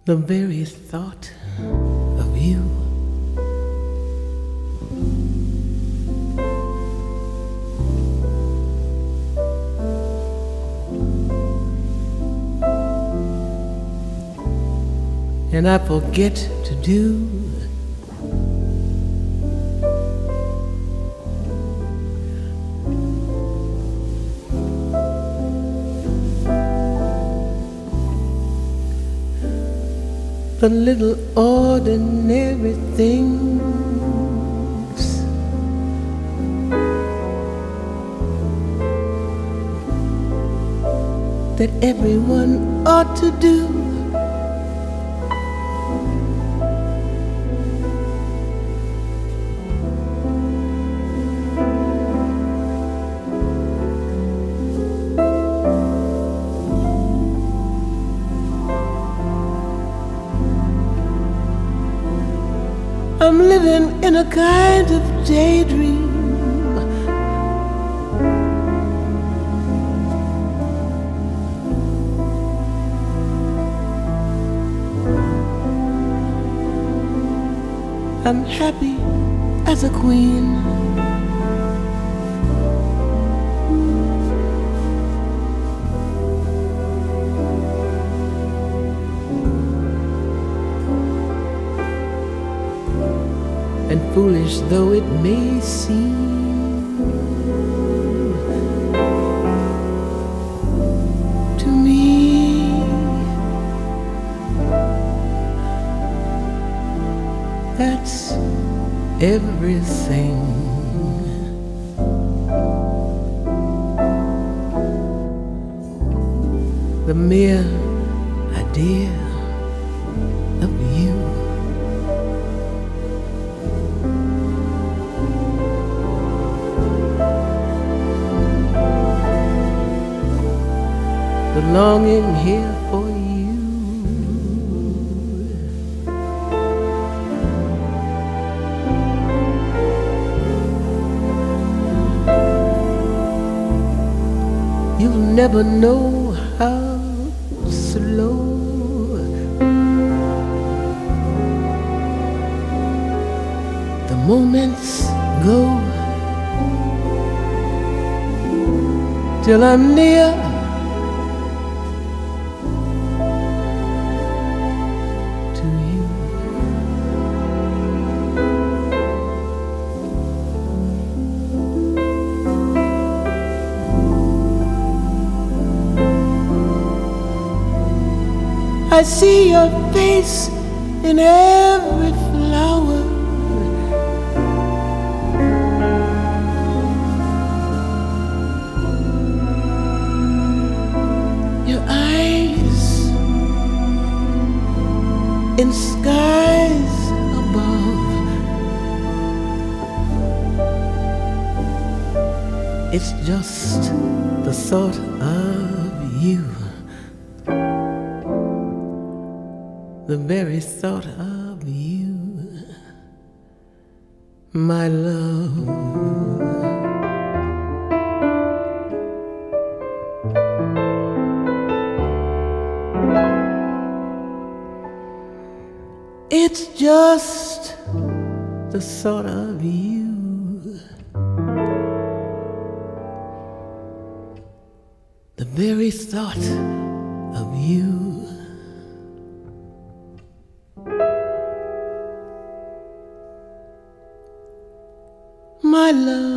The very thought of you and I forget to do the little ordinary things that everyone ought to do. I'm living in a kind of daydream. I'm happy as a queen. And foolish though it may seem to me, that's everything. The mere idea of you the longing here for you you'll never know how slow the moments go till I'm near to you. I see your face in every flower. Your eyes in skies above. It's just the thought of you, the very thought of you, my love. It's just the thought of you, the very thought of you, my love.